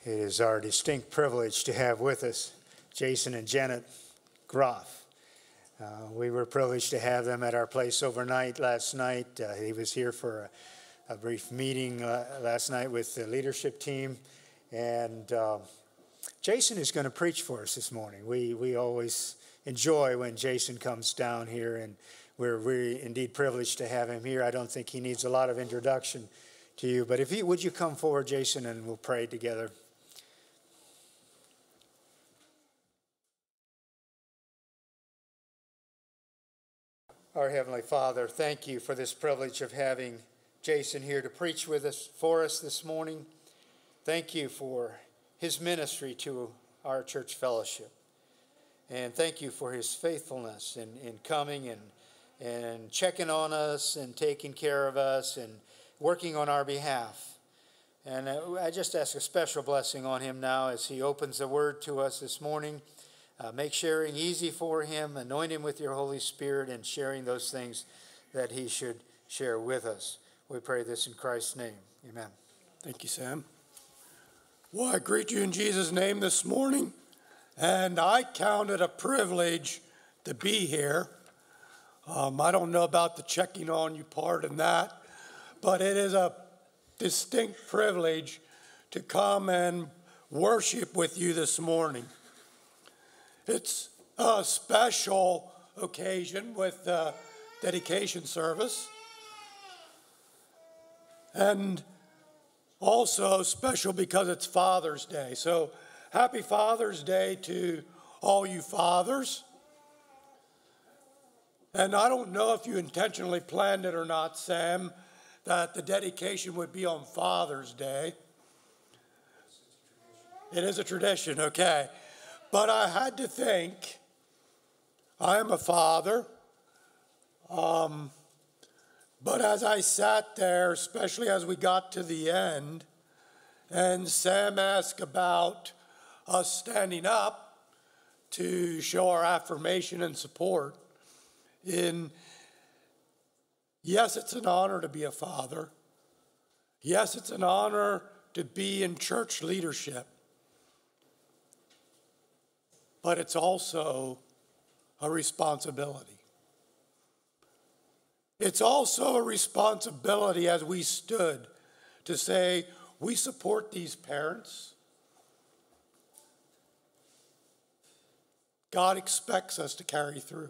It is our distinct privilege to have with us Jason and Janet Groff. We were privileged to have them at our place overnight last night. He was here for a brief meeting last night with the leadership team. And Jason is going to preach for us this morning. We always enjoy when Jason comes down here, and we're really indeed privileged to have him here. I don't think he needs a lot of introduction to you, but would you come forward, Jason, and we'll pray together. Our Heavenly Father, thank you for this privilege of having Jason here to preach with us, for us this morning. Thank you for his ministry to our church fellowship. And thank you for his faithfulness in coming and checking on us and taking care of us and working on our behalf. And I just ask a special blessing on him now as he opens the word to us this morning. Make sharing easy for him. Anoint him with your Holy Spirit and sharing those things that he should share with us. We pray this in Christ's name. Amen. Thank you, Sam. Well, I greet you in Jesus' name this morning, and I count it a privilege to be here. I don't know about the checking on you part in that, but it is a distinct privilege to come and worship with you this morning. It's a special occasion with the dedication service, and also special because it's Father's Day. So happy Father's Day to all you fathers. And I don't know if you intentionally planned it or not, Sam, that the dedication would be on Father's Day. It is a tradition, okay. But I had to think, I am a father, but as I sat there, especially as we got to the end, and Sam asked about us standing up to show our affirmation and support, yes, it's an honor to be a father. Yes, it's an honor to be in church leadership. But it's also a responsibility. It's also a responsibility as we stood to say, we support these parents. God expects us to carry through.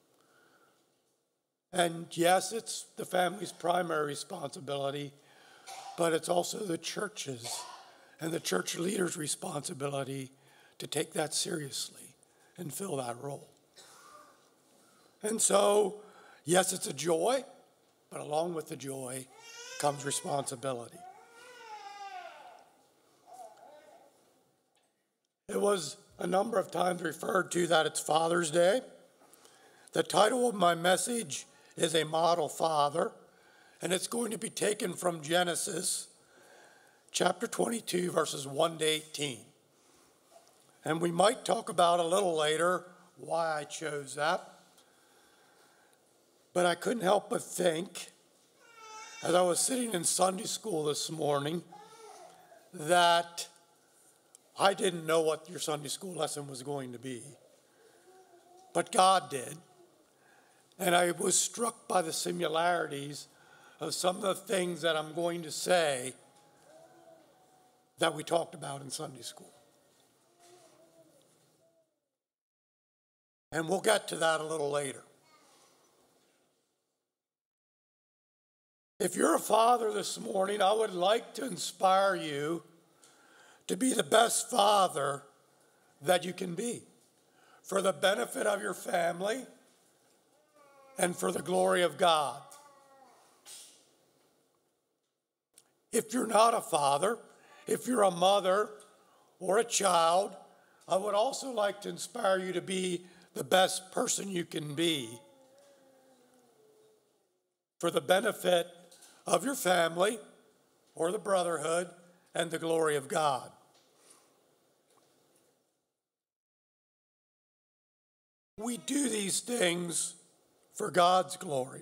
And yes, it's the family's primary responsibility, but it's also the church's and the church leaders' responsibility to take that seriously and fill that role. And so, yes, it's a joy, but along with the joy comes responsibility. It was a number of times referred to that it's Father's Day. The title of my message is A Model Father, and it's going to be taken from Genesis chapter 22, verses 1 to 18. And we might talk about a little later why I chose that. But I couldn't help but think, as I was sitting in Sunday school this morning, that I didn't know what your Sunday school lesson was going to be. But God did. And I was struck by the similarities of some of the things that I'm going to say that we talked about in Sunday school. And we'll get to that a little later. If you're a father this morning, I would like to inspire you to be the best father that you can be for the benefit of your family and for the glory of God. If you're not a father, if you're a mother or a child, I would also like to inspire you to be the best person you can be for the benefit of your family or the brotherhood and the glory of God. We do these things for God's glory,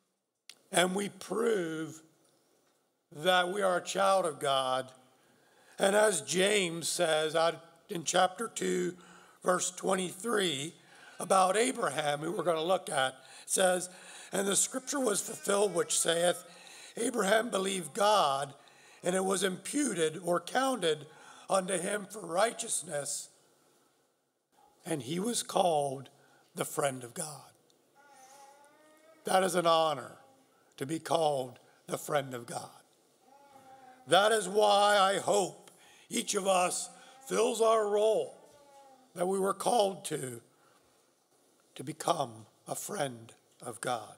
and we prove that we are a child of God And as James says in chapter 2, verse 23, about Abraham, who we're going to look at, says, "And the scripture was fulfilled, which saith, Abraham believed God, and it was imputed or counted unto him for righteousness, and he was called the friend of God." That is an honor, to be called the friend of God. That is why I hope each of us fills our role that we were called to become a friend of God.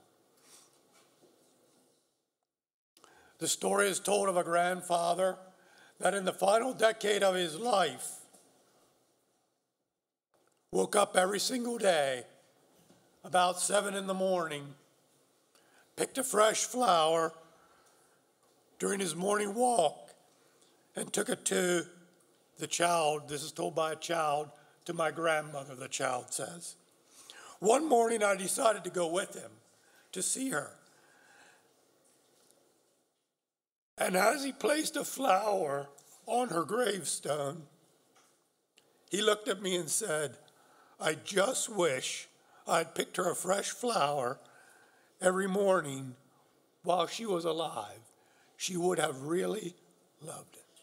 The story is told of a grandfather that in the final decade of his life woke up every single day about 7 in the morning, picked a fresh flower during his morning walk, and took it to the child. This is told by a child to my grandmother, the child says. One morning I decided to go with him to see her. And as he placed a flower on her gravestone, he looked at me and said, "I just wish I'd picked her a fresh flower every morning while she was alive. She would have really loved it."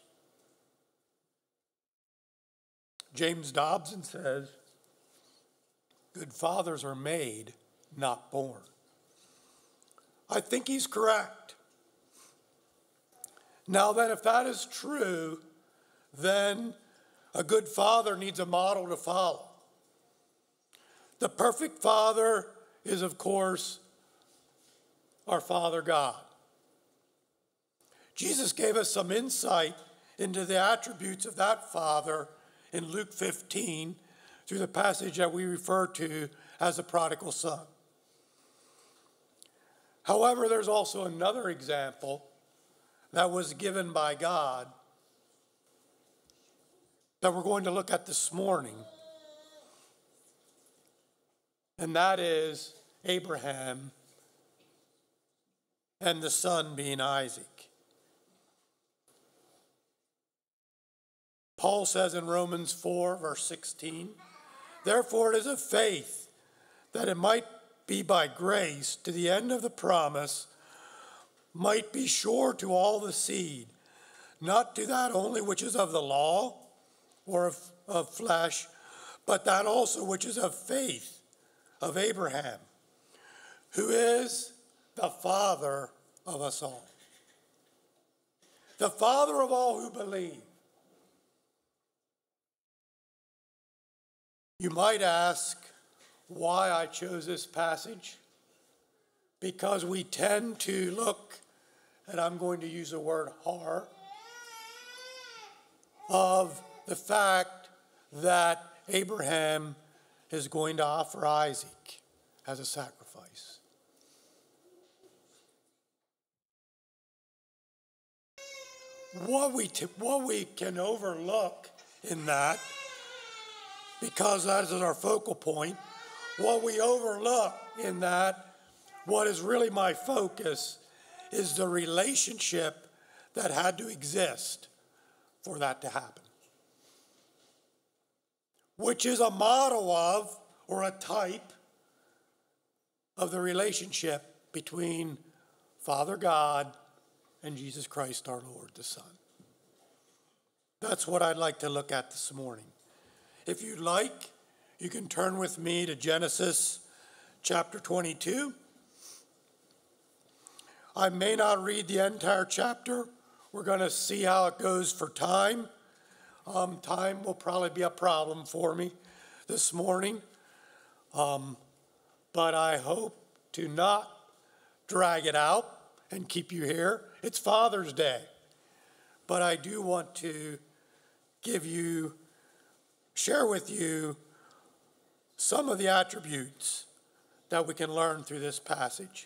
James Dobson says, "Good fathers are made, not born." I think he's correct. Now then, if that is true, then a good father needs a model to follow. The perfect father is, of course, our Father God. Jesus gave us some insight into the attributes of that Father in Luke 15 through the passage that we refer to as the prodigal son. However, there's also another example that was given by God that we're going to look at this morning, and that is Abraham and the son being Isaac. Paul says in Romans 4, verse 16, "Therefore it is of faith, that it might be by grace to the end of the promise, might be sure to all the seed, not to that only which is of the law or of flesh, but that also which is of faith of Abraham, who is the father of us all." The father of all who believe. You might ask why I chose this passage. Because we tend to look, and I'm going to use the word horror, of the fact that Abraham is going to offer Isaac as a sacrifice. What we can overlook in that, because that is our focal point, what we overlook in that, what is really my focus, is the relationship that had to exist for that to happen, which is a model of, or a type of, the relationship between Father God and Jesus Christ our Lord, the Son. That's what I'd like to look at this morning. If you'd like, you can turn with me to Genesis chapter 22. I may not read the entire chapter. We're going to see how it goes for time. Time will probably be a problem for me this morning. But I hope to not drag it out and keep you here. It's Father's Day. But I do want to share with you some of the attributes that we can learn through this passage.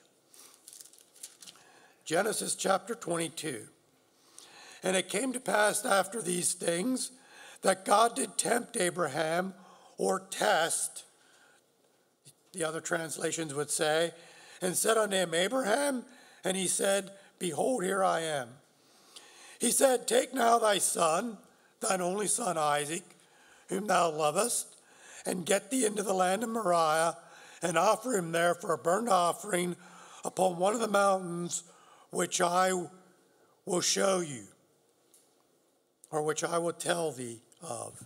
Genesis chapter 22. "And it came to pass after these things that God did tempt Abraham," or test, the other translations would say, "and said unto him, Abraham, and he said, Behold, here I am. He said, "Take now thy son, thine only son Isaac, whom thou lovest, and get thee into the land of Moriah, and offer him there for a burnt offering upon one of the mountains which I will show you, or which I will tell thee of."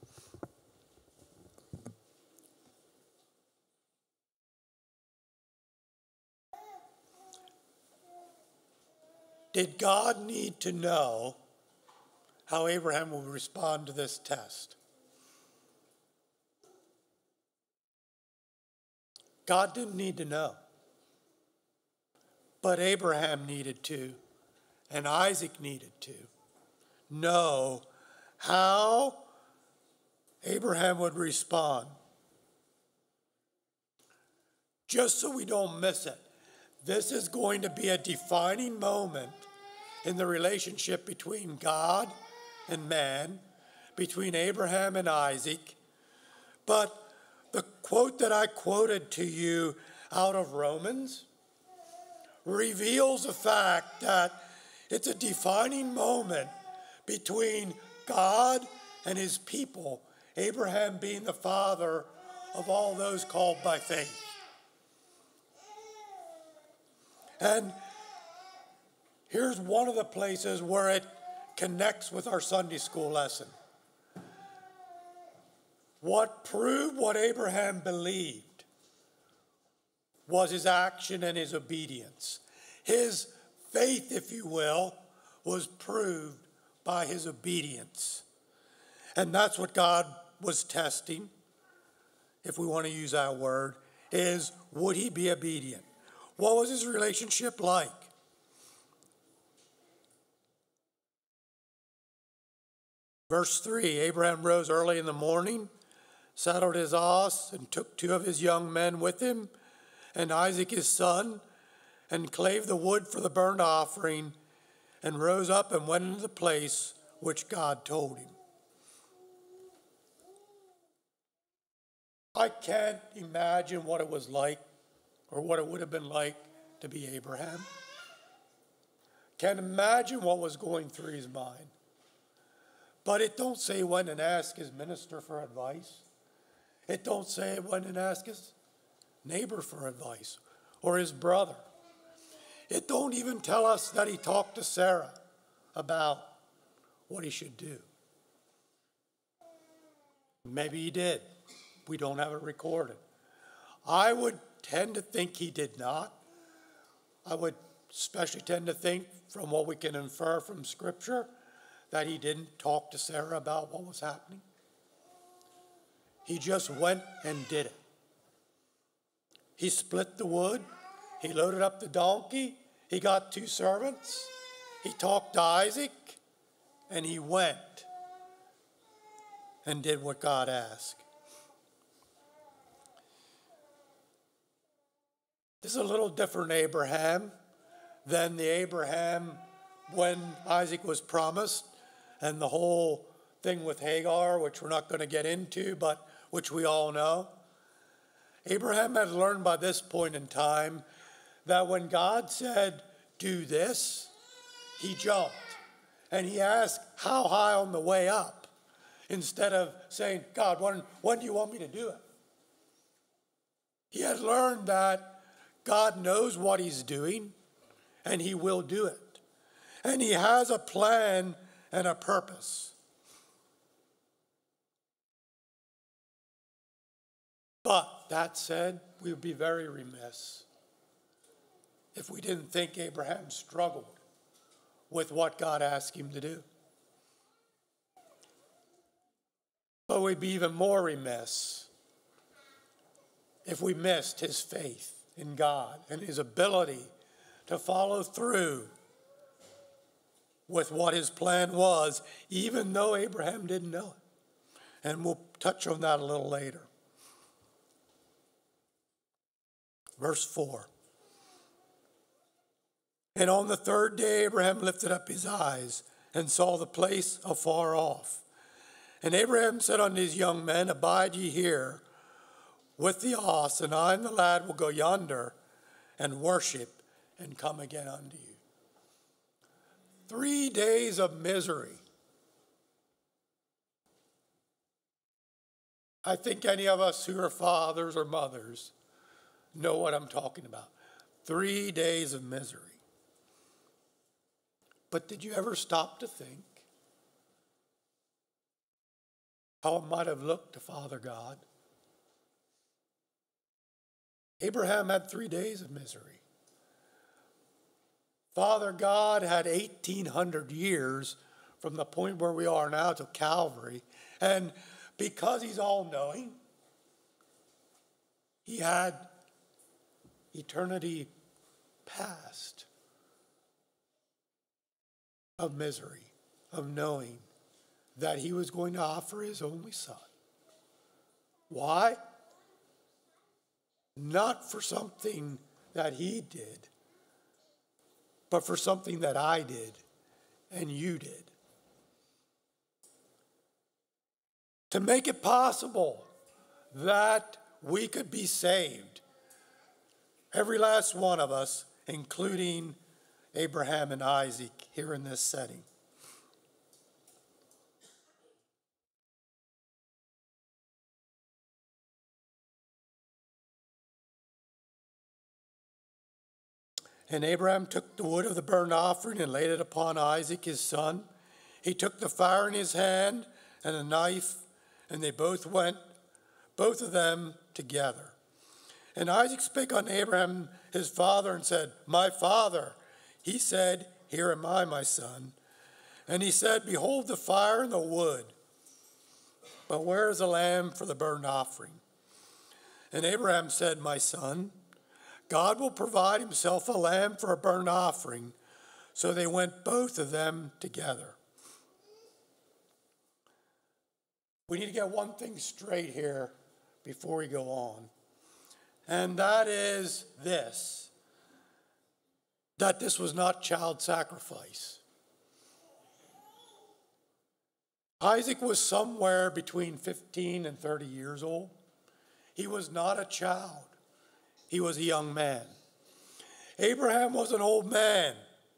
Did God need to know how Abraham would respond to this test? God didn't need to know. But Abraham needed to, and Isaac needed to know how Abraham would respond. Just so we don't miss it, this is going to be a defining moment in the relationship between God and man, between Abraham and Isaac. But the quote that I quoted to you out of Romans reveals the fact that it's a defining moment between God and his people, Abraham being the father of all those called by faith. And here's one of the places where it connects with our Sunday school lesson. What proved what Abraham believed was his action and his obedience. His faith, if you will, was proved by his obedience. And that's what God was testing, if we want to use that word, is would he be obedient? What was his relationship like? Verse 3, Abraham rose early in the morning, saddled his ass, and took 2 of his young men with him, and Isaac his son, and clave the wood for the burnt offering, and rose up and went into the place which God told him. I can't imagine what it was like, or what it would have been like to be Abraham. Can't imagine what was going through his mind. But it don't say he went and asked his minister for advice. It don't say he went and asked his neighbor for advice or his brother. It don't even tell us that he talked to Sarah about what he should do. Maybe he did. We don't have it recorded. I would tend to think he did not. I would especially tend to think, from what we can infer from Scripture, that he didn't talk to Sarah about what was happening. He just went and did it. He split the wood. He loaded up the donkey. He got 2 servants. He talked to Isaac, and he went and did what God asked. This is a little different Abraham than the Abraham when Isaac was promised, and the whole thing with Hagar, which we're not going to get into, but which we all know. Abraham had learned by this point in time that when God said, "Do this," he jumped. And he asked, "How high on the way up?" Instead of saying, "God, when do you want me to do it?" He had learned that God knows what he's doing, and he will do it. And he has a plan and a purpose. But that said, we would be very remiss if we didn't think Abraham struggled with what God asked him to do. But we'd be even more remiss if we missed his faith in God and his ability to follow through with what his plan was, even though Abraham didn't know it. And we'll touch on that a little later. Verse 4. And on the 3rd day, Abraham lifted up his eyes and saw the place afar off. And Abraham said unto his young men, "Abide ye here with the ass, and I and the lad will go yonder and worship and come again unto you." 3 days of misery. I think any of us who are fathers or mothers know what I'm talking about. 3 days of misery. But did you ever stop to think how it might have looked to Father God? Abraham had 3 days of misery. Father God had 1,800 years from the point where we are now to Calvary. And because he's all-knowing, he had eternity past of misery, of knowing that he was going to offer his only son. Why? Not for something that he did, but for something that I did and you did. To make it possible that we could be saved. Every last one of us, including Abraham and Isaac here in this setting. And Abraham took the wood of the burnt offering and laid it upon Isaac his son. He took the fire in his hand and a knife, and they both went, both of them together. And Isaac spake unto Abraham his father and said, My father. He said, Here am I, my son. And he said, Behold the fire and the wood, but where is the lamb for the burnt offering? And Abraham said, My son, God will provide himself a lamb for a burnt offering. So they went both of them together. We need to get one thing straight here before we go on. And that is this, that this was not child sacrifice. Isaac was somewhere between 15 and 30 years old. He was not a child. He was a young man. Abraham was an old man.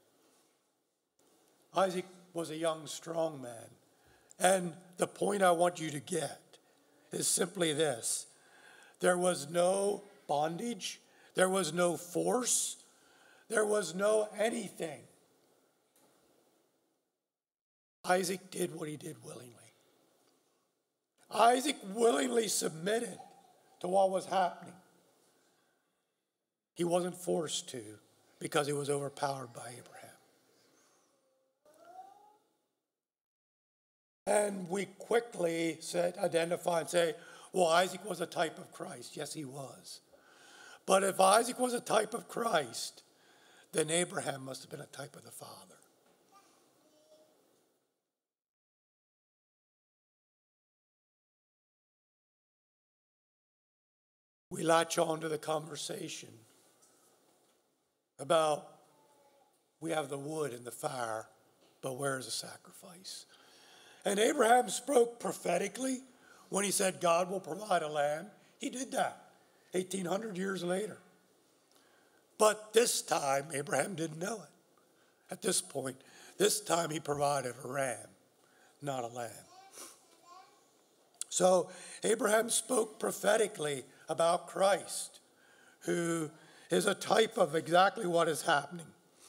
Isaac was a young, strong man. And the point I want you to get is simply this. There was no bondage. There was no force. There was no anything. Isaac did what he did willingly. Isaac willingly submitted to what was happening. He wasn't forced to because he was overpowered by Abraham. And we quickly identify and say, well, Isaac was a type of Christ. Yes, he was. But if Isaac was a type of Christ, then Abraham must have been a type of the Father. We latch on to the conversation about we have the wood and the fire, but where is the sacrifice? And Abraham spoke prophetically when he said God will provide a lamb. He did that 1,800 years later. But this time, Abraham didn't know it. At this point, this time he provided a ram, not a lamb. So Abraham spoke prophetically about Christ, who is a type of exactly what is happening.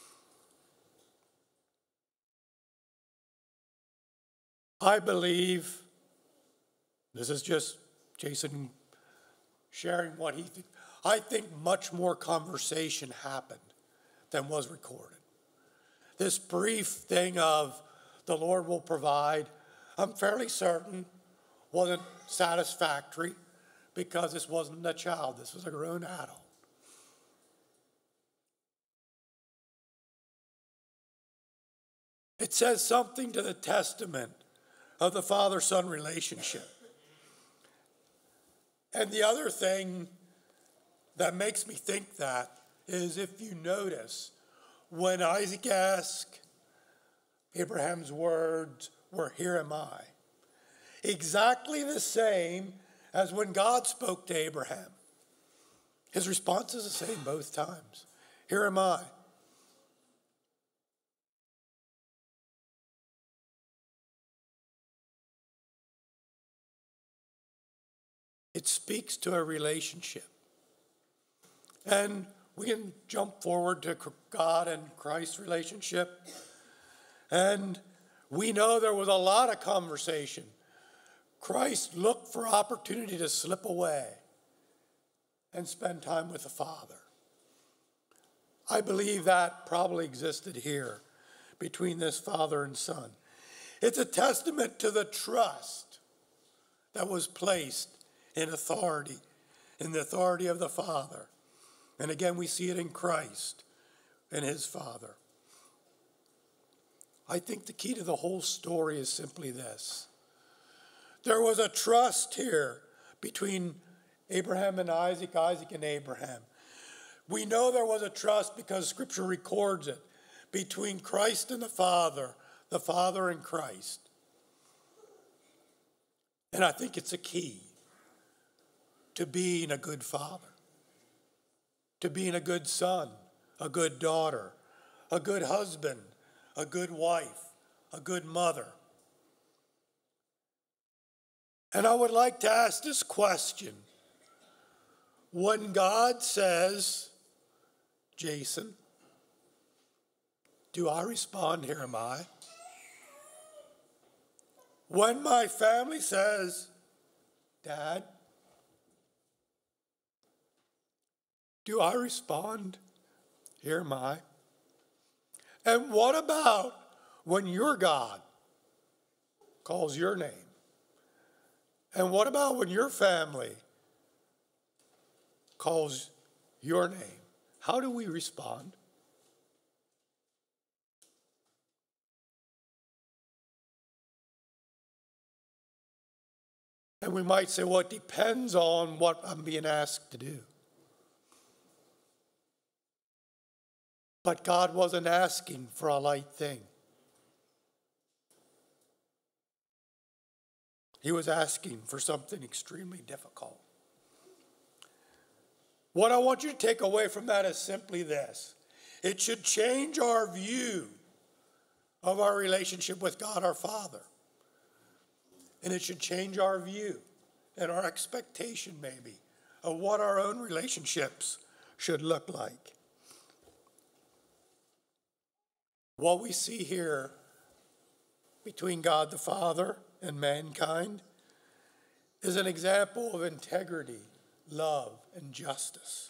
I believe, this is just Jason sharing what he thinks, I think much more conversation happened than was recorded. This brief thing of the Lord will provide, I'm fairly certain wasn't satisfactory because this wasn't a child, this was a grown adult. It says something to the testament of the father-son relationship. And the other thing that makes me think that is if you notice, when Isaac asked, Abraham's words were, "Here am I." Exactly the same as when God spoke to Abraham. His response is the same both times. "Here am I." It speaks to a relationship. And we can jump forward to God and Christ's relationship. And we know there was a lot of conversation. Christ looked for opportunity to slip away and spend time with the Father. I believe that probably existed here between this father and son. It's a testament to the trust that was placed in authority, in the authority of the Father. And again, we see it in Christ and his Father. I think the key to the whole story is simply this. There was a trust here between Abraham and Isaac, Isaac and Abraham. We know there was a trust because Scripture records it between Christ and the Father and Christ. And I think it's a key to being a good father, to being a good son, a good daughter, a good husband, a good wife, a good mother. And I would like to ask this question. When God says, Jason, do I respond, here am I? When my family says, Dad, do I respond, here am I? And what about when your God calls your name? And what about when your family calls your name? How do we respond? And we might say, well, it depends on what I'm being asked to do. But God wasn't asking for a light thing. He was asking for something extremely difficult. What I want you to take away from that is simply this. It should change our view of our relationship with God our Father. And it should change our view and our expectation maybe of what our own relationships should look like. What we see here between God the Father and mankind is an example of integrity, love, and justice.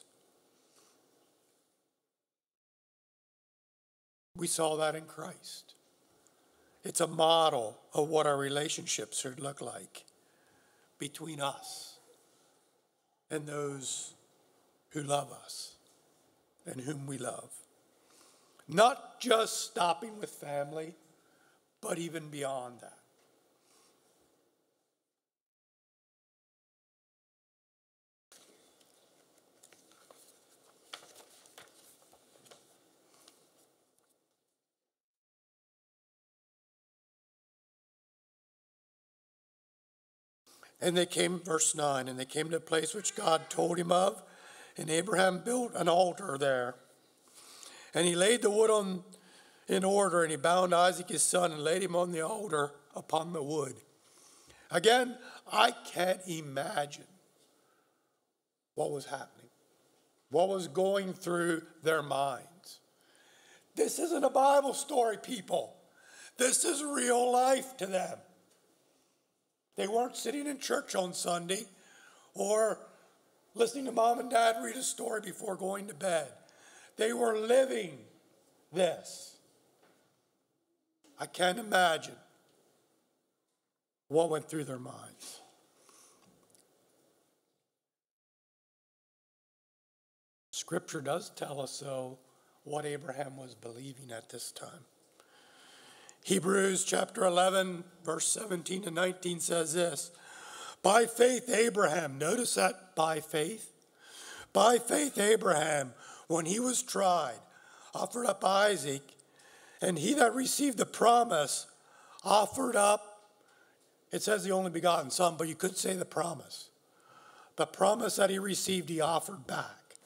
We saw that in Christ. It's a model of what our relationships should look like between us and those who love us and whom we love. Not just stopping with family, but even beyond that. And they came, verse 9, and they came to a place which God told him of, and Abraham built an altar there. And he laid the wood in order, and he bound Isaac his son and laid him on the altar upon the wood. Again, I can't imagine what was happening, what was going through their minds. This isn't a Bible story, people. This is real life to them. They weren't sitting in church on Sunday or listening to mom and dad read a story before going to bed. They were living this. I can't imagine what went through their minds. Scripture does tell us, though, what Abraham was believing at this time. Hebrews chapter 11, verse 17 to 19 says this. By faith Abraham, notice that, by faith Abraham, when he was tried, offered up Isaac, and he that received the promise offered up, it says the only begotten son, but you could say the promise. The promise that he received, he offered back.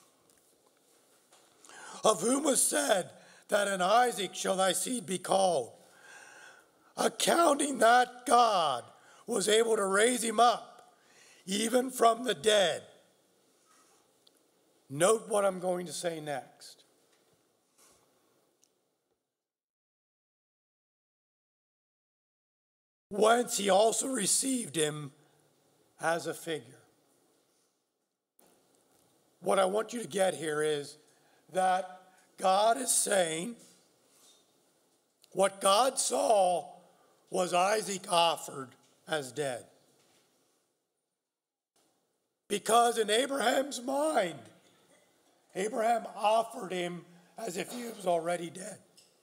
Of whom was said that in Isaac shall thy seed be called, accounting that God was able to raise him up, even from the dead. Note what I'm going to say next. Whence he also received him as a figure. What I want you to get here is that God is saying what God saw was Isaac offered as dead. Because in Abraham's mind, Abraham offered him as if he was already dead.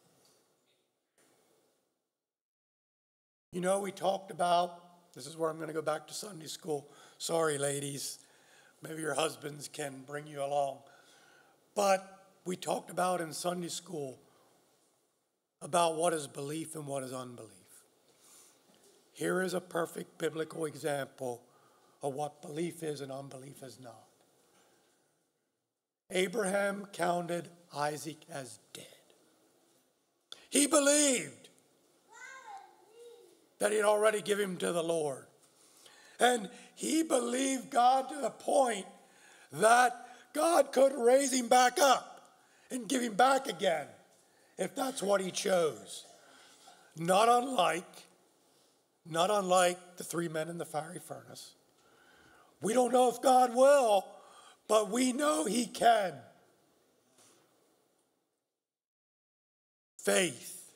You know, we talked about, this is where I'm going to go back to Sunday school. Sorry, ladies. Maybe your husbands can bring you along. But we talked about in Sunday school about what is belief and what is unbelief. Here is a perfect biblical example of what belief is and unbelief is not. Abraham counted Isaac as dead. He believed that he had already given him to the Lord. And he believed God to the point that God could raise him back up and give him back again if that's what he chose. Not unlike the three men in the fiery furnace. We don't know if God will, but we know he can. Faith,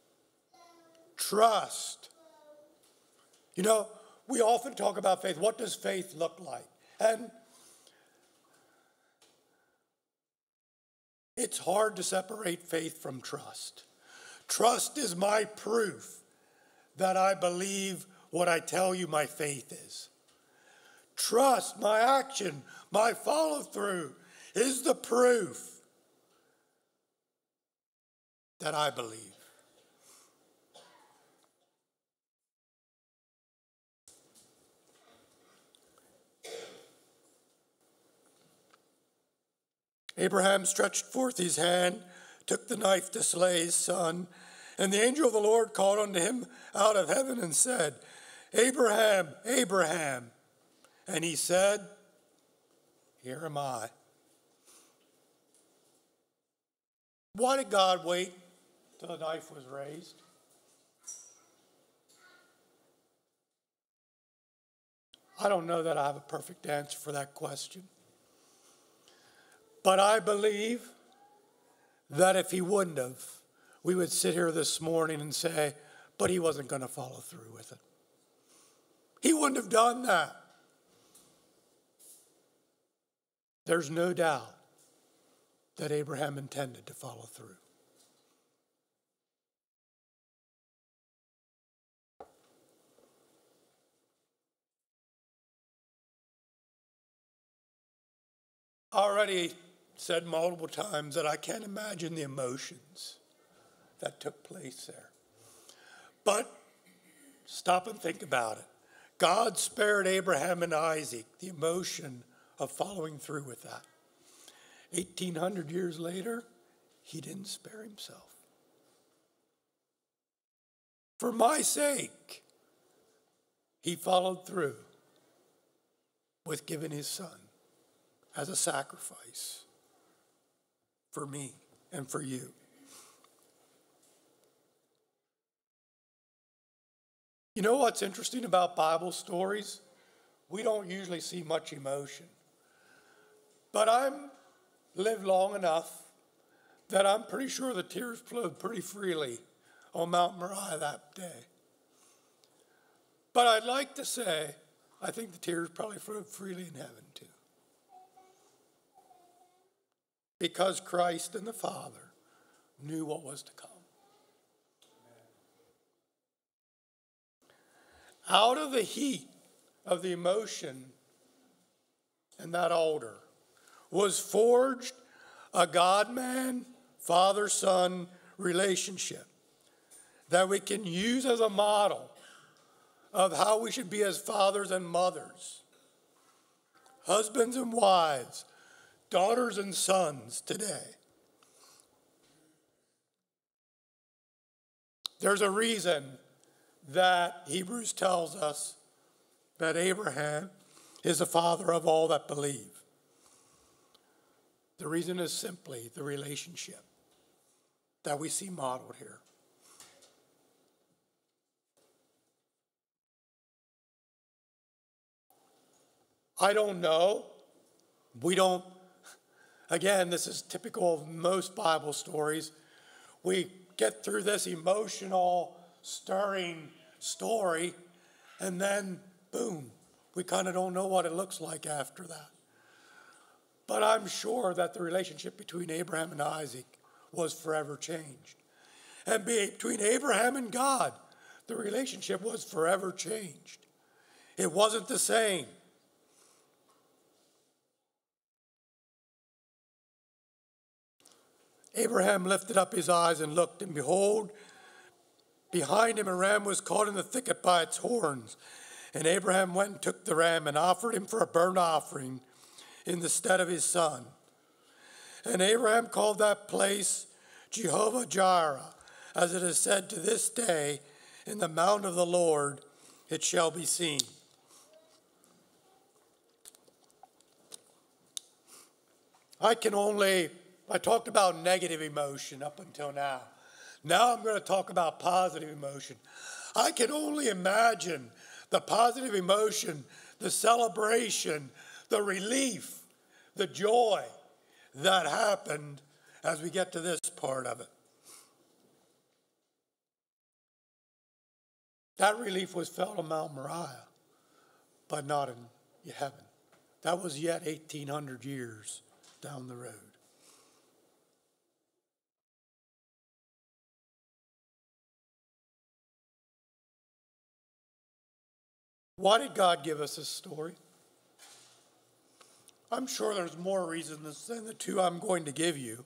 trust. You know, we often talk about faith. What does faith look like? And it's hard to separate faith from trust. Trust is my proof that I believe what I tell you my faith is. Trust, my action, my follow-through is the proof that I believe. Abraham stretched forth his hand, took the knife to slay his son, and the angel of the Lord called unto him out of heaven and said, Abraham, Abraham. And he said, Here am I. Why did God wait till the knife was raised? I don't know that I have a perfect answer for that question. But I believe that if he wouldn't have, we would sit here this morning and say, but he wasn't going to follow through with it. He wouldn't have done that. There's no doubt that Abraham intended to follow through. Already said multiple times that I can't imagine the emotions that took place there. But stop and think about it. God spared Abraham and Isaac the emotion of following through with that. 1,800 years later, he didn't spare himself. For my sake, he followed through with giving his son as a sacrifice for me and for you. You know what's interesting about Bible stories? We don't usually see much emotion. But I've lived long enough that I'm pretty sure the tears flowed pretty freely on Mount Moriah that day. But I'd like to say, I think the tears probably flowed freely in heaven too. Because Christ and the Father knew what was to come. Out of the heat of the emotion and that altar was forged a God-man, father-son relationship that we can use as a model of how we should be as fathers and mothers, husbands and wives, daughters and sons today. There's a reason that Hebrews tells us that Abraham is the father of all that believe. The reason is simply the relationship that we see modeled here. I don't know. We don't, again, this is typical of most Bible stories. We get through this emotional, stirring story, and then, boom, we kind of don't know what it looks like after that. But I'm sure that the relationship between Abraham and Isaac was forever changed. And between Abraham and God, the relationship was forever changed. It wasn't the same. Abraham lifted up his eyes and looked, and behold, behind him a ram was caught in the thicket by its horns. And Abraham went and took the ram and offered him for a burnt offering in the stead of his son. And Abraham called that place Jehovah Jireh, as it is said to this day, in the mount of the Lord it shall be seen. I talked about negative emotion up until now. Now I'm going to talk about positive emotion. I can only imagine the positive emotion, the celebration, the relief, the joy that happened as we get to this part of it. That relief was felt on Mount Moriah, but not in heaven. That was yet 1,800 years down the road. Why did God give us this story? I'm sure there's more reasons than the two I'm going to give you.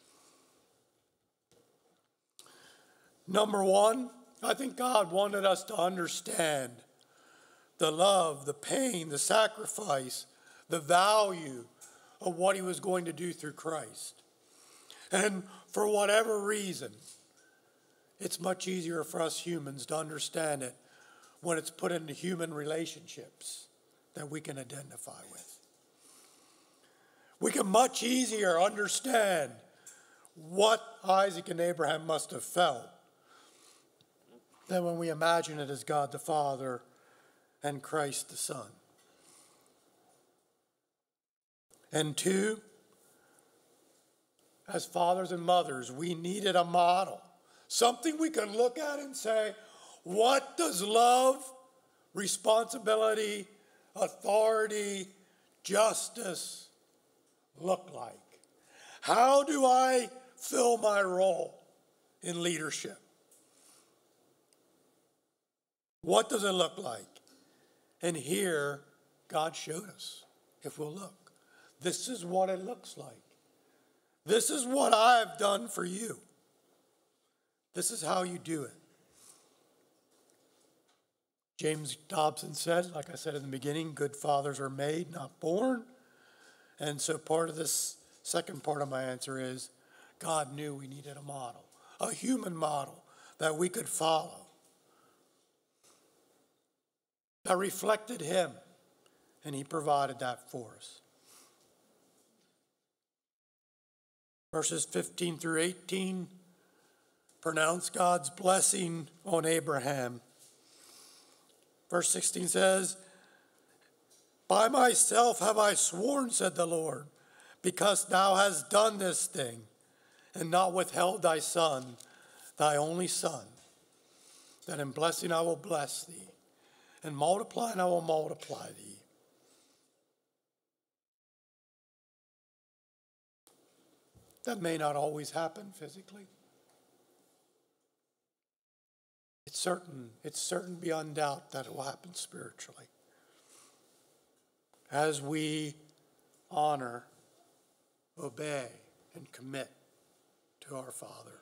Number one, I think God wanted us to understand the love, the pain, the sacrifice, the value of what he was going to do through Christ. And for whatever reason, it's much easier for us humans to understand it when it's put into human relationships that we can identify with. We can much easier understand what Isaac and Abraham must have felt than when we imagine it as God the Father and Christ the Son. And two, as fathers and mothers, we needed a model, something we can look at and say, what does love, responsibility, authority, justice look like? How do I fill my role in leadership? What does it look like? And here, God showed us, if we'll look. This is what it looks like. This is what I've done for you. This is how you do it. James Dobson said, like I said in the beginning, good fathers are made, not born. And so part of this second part of my answer is God knew we needed a model, a human model that we could follow, that reflected him, and he provided that for us. Verses 15 through 18 pronounce God's blessing on Abraham. Verse 16 says, by myself have I sworn, said the Lord, because thou hast done this thing, and not withheld thy son, thy only son, that in blessing I will bless thee, and multiplying I will multiply thee. That may not always happen physically. It's certain beyond doubt that it will happen spiritually. As we honor, obey, and commit to our Father.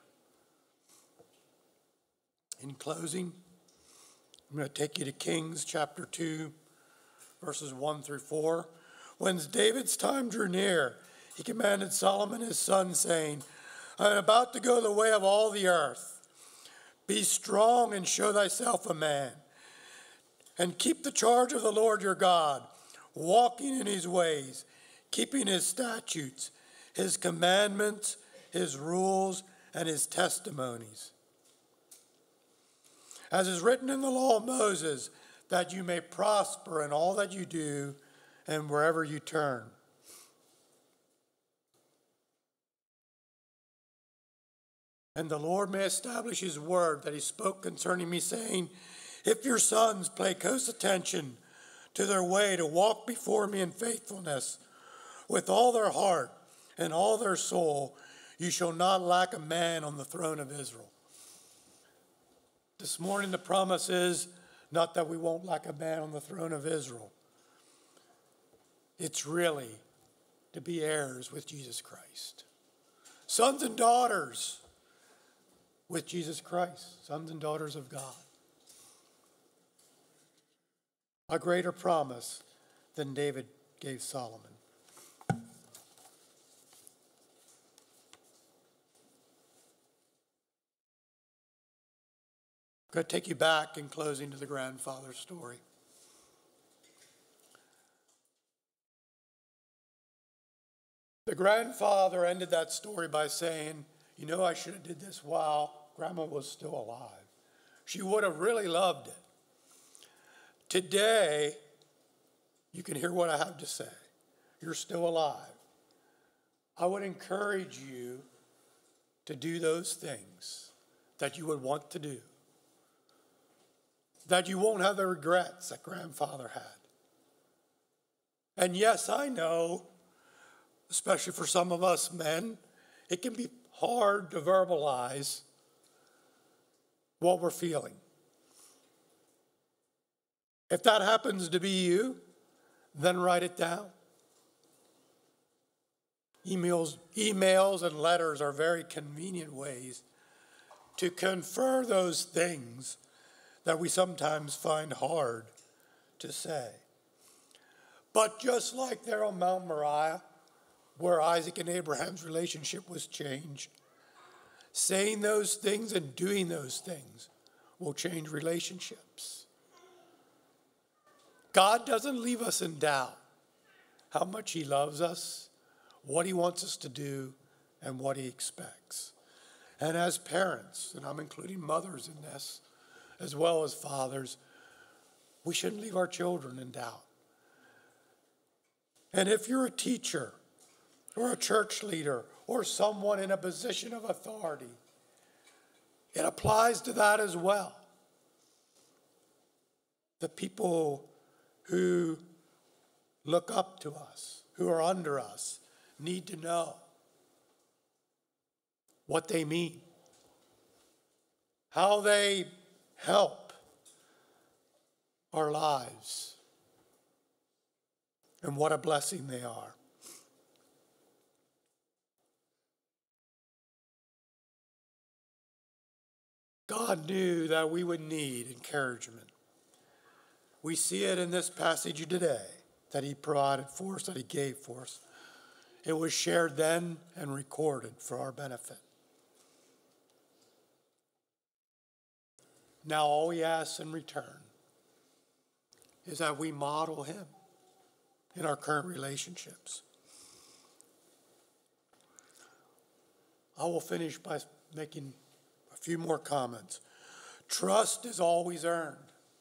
In closing, I'm going to take you to Kings chapter 2, verses 1 through 4. When David's time drew near, he commanded Solomon his son, saying, I am about to go the way of all the earth. Be strong and show thyself a man, and keep the charge of the Lord your God, walking in his ways, keeping his statutes, his commandments, his rules, and his testimonies. As is written in the law of Moses, that you may prosper in all that you do and wherever you turn. And the Lord may establish his word that he spoke concerning me, saying, if your sons pay close attention to their way to walk before me in faithfulness with all their heart and all their soul, you shall not lack a man on the throne of Israel. This morning the promise is not that we won't lack a man on the throne of Israel. It's really to be heirs with Jesus Christ. Sons and daughters with Jesus Christ. Sons and daughters of God. A greater promise than David gave Solomon. I'm going to take you back in closing to the grandfather story. The grandfather ended that story by saying, you know, I should have did this while Grandma was still alive. She would have really loved it. Today, you can hear what I have to say. You're still alive. I would encourage you to do those things that you would want to do, that you won't have the regrets that grandfather had. And yes, I know, especially for some of us men, it can be hard to verbalize what we're feeling. If that happens to be you, then write it down. Emails and letters are very convenient ways to confer those things that we sometimes find hard to say. But just like there on Mount Moriah, where Isaac and Abraham's relationship was changed, saying those things and doing those things will change relationships. God doesn't leave us in doubt how much he loves us, what he wants us to do, and what he expects. And as parents, and I'm including mothers in this, as well as fathers, we shouldn't leave our children in doubt. And if you're a teacher or a church leader or someone in a position of authority, it applies to that as well. The people who look up to us, who are under us, need to know what they mean, how they help our lives, and what a blessing they are. God knew that we would need encouragement. We see it in this passage today, that he provided for us, that he gave for us. It was shared then and recorded for our benefit. Now all he asks in return is that we model him in our current relationships. I will finish by making a few more comments. Trust is always earned.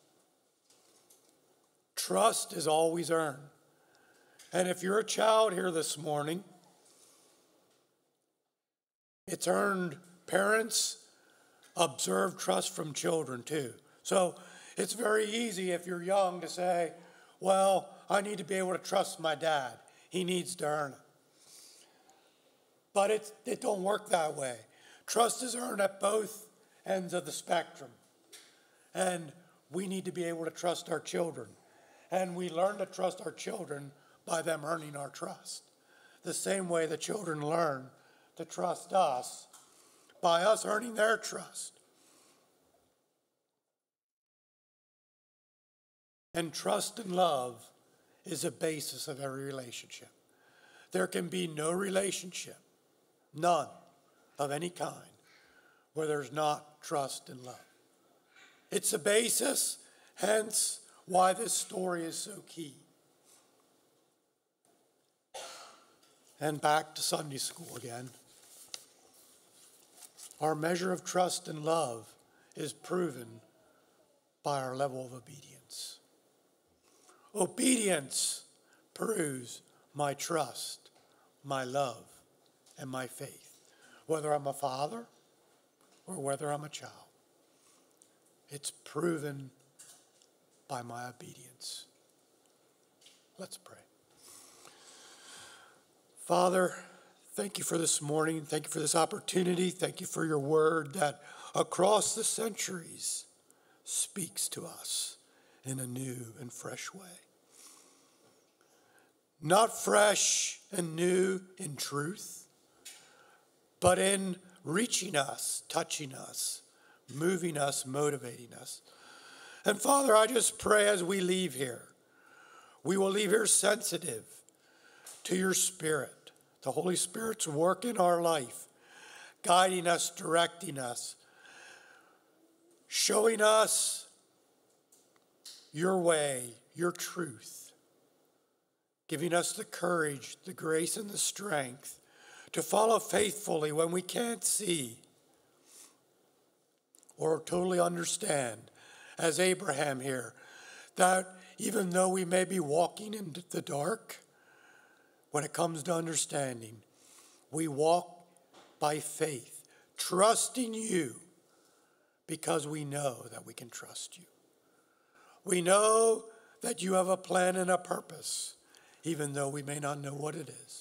Trust is always earned. And if you're a child here this morning, it's earned. Parents observe trust from children too. So it's very easy if you're young to say, well, I need to be able to trust my dad. He needs to earn it. But it don't work that way. Trust is earned at both ends of the spectrum. And we need to be able to trust our children. And we learn to trust our children by them earning our trust. The same way the children learn to trust us by us earning their trust. And trust and love is a basis of every relationship. There can be no relationship, none of any kind, where there's not trust and love. It's a basis, hence why this story is so key. and back to Sunday school again. Our measure of trust and love is proven by our level of obedience. Obedience proves my trust, my love, and my faith, whether I'm a father or whether I'm a child. It's proven by my obedience. Let's pray. Father, thank you for this morning. Thank you for this opportunity. Thank you for your word that across the centuries speaks to us in a new and fresh way. Not fresh and new in truth, but in reaching us, touching us, moving us, motivating us. And Father, I just pray as we leave here, we will leave here sensitive to your Spirit, the Holy Spirit's work in our life, guiding us, directing us, showing us your way, your truth, giving us the courage, the grace, and the strength to follow faithfully when we can't see or totally understand, as Abraham here, that even though we may be walking in the dark, when it comes to understanding, we walk by faith, trusting you because we know that we can trust you. We know that you have a plan and a purpose, even though we may not know what it is.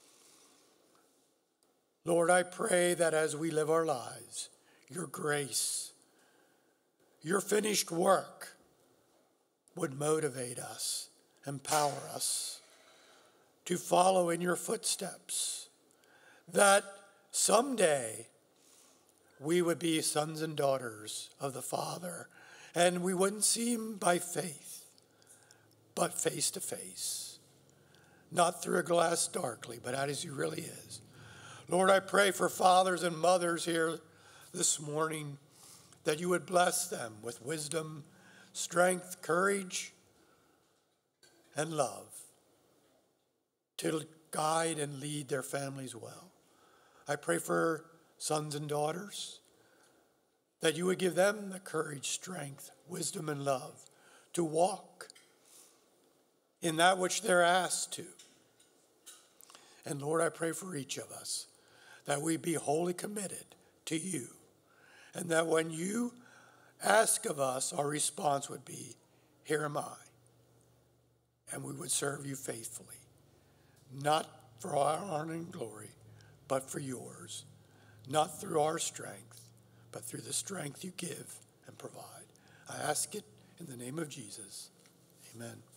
Lord, I pray that as we live our lives, your grace, your finished work would motivate us, empower us to follow in your footsteps, that someday we would be sons and daughters of the Father, and we wouldn't see him by faith, but face to face, not through a glass darkly, but as he really is. Lord, I pray for fathers and mothers here this morning that you would bless them with wisdom, strength, courage, and love to guide and lead their families well. I pray for sons and daughters that you would give them the courage, strength, wisdom, and love to walk in that which they're asked to. And Lord, I pray for each of us that we be wholly committed to you, and that when you ask of us, our response would be, here am I, and we would serve you faithfully, not for our honor and glory, but for yours, not through our strength, but through the strength you give and provide. I ask it in the name of Jesus. Amen.